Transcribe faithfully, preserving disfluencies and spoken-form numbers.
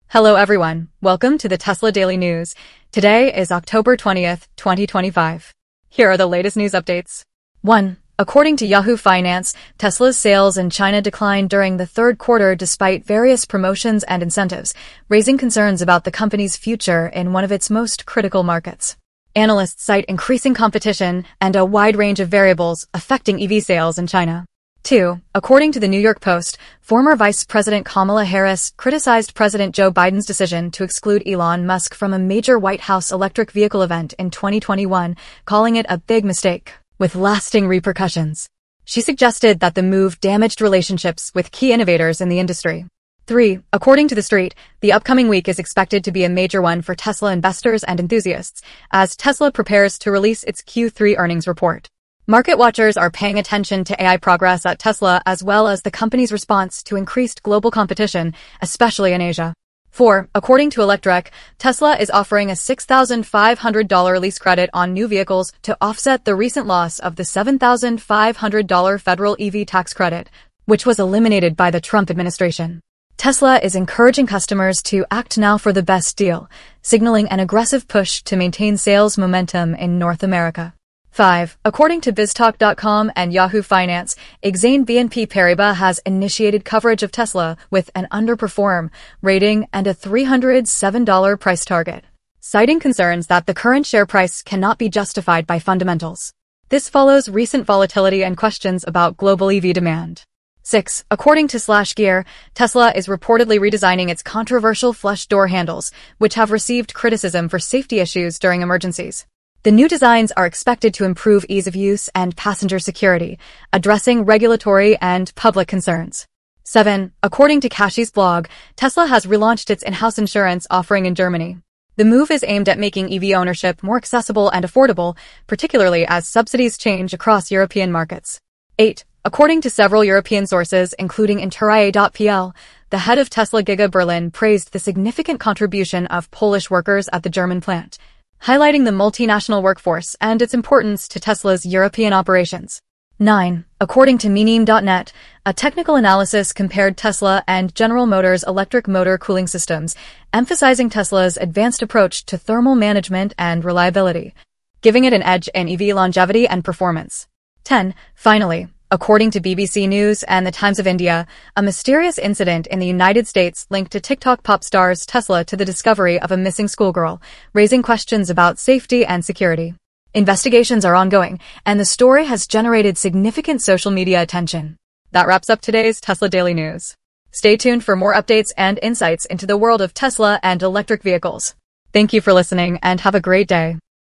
Hello everyone, welcome to the Tesla Daily News. Today is October twentieth, twenty twenty-five. Here are the latest news updates. one. According to Yahoo Finance, Tesla's sales in China declined during the third quarter despite various promotions and incentives, raising concerns about the company's future in one of its most critical markets. Analysts cite increasing competition and a wide range of variables affecting E V sales in China. two. According to the New York Post, former Vice President Kamala Harris criticized President Joe Biden's decision to exclude Elon Musk from a major White House electric vehicle event in twenty twenty-one, calling it a big mistake, with lasting repercussions. She suggested that the move damaged relationships with key innovators in the industry. three. According to The Street, the upcoming week is expected to be a major one for Tesla investors and enthusiasts, as Tesla prepares to release its Q three earnings report. Market watchers are paying attention to A I progress at Tesla as well as the company's response to increased global competition, especially in Asia. four. According to Electrek, Tesla is offering a six thousand five hundred dollars lease credit on new vehicles to offset the recent loss of the seven thousand five hundred dollars federal E V tax credit, which was eliminated by the Trump administration. Tesla is encouraging customers to act now for the best deal, signaling an aggressive push to maintain sales momentum in North America. five. According to BizTalk dot com and Yahoo Finance, Exane B N P Paribas has initiated coverage of Tesla with an underperform rating and a three hundred seven dollars price target, citing concerns that the current share price cannot be justified by fundamentals. This follows recent volatility and questions about global E V demand. six. According to Slash Gear, Tesla is reportedly redesigning its controversial flush door handles, which have received criticism for safety issues during emergencies. The new designs are expected to improve ease of use and passenger security, addressing regulatory and public concerns. seven. According to Kashi's blog, Tesla has relaunched its in-house insurance offering in Germany. The move is aimed at making E V ownership more accessible and affordable, particularly as subsidies change across European markets. eight. According to several European sources, including Interae dot P L, the head of Tesla Giga Berlin praised the significant contribution of Polish workers at the German plant, highlighting the multinational workforce and its importance to Tesla's European operations. nine. According to Minim dot net, a technical analysis compared Tesla and General Motors' electric motor cooling systems, emphasizing Tesla's advanced approach to thermal management and reliability, giving it an edge in E V longevity and performance. ten. Finally, according to B B C News and the Times of India, a mysterious incident in the United States linked to TikTok pop stars Tesla to the discovery of a missing schoolgirl, raising questions about safety and security. Investigations are ongoing, and the story has generated significant social media attention. That wraps up today's Tesla Daily News. Stay tuned for more updates and insights into the world of Tesla and electric vehicles. Thank you for listening and have a great day.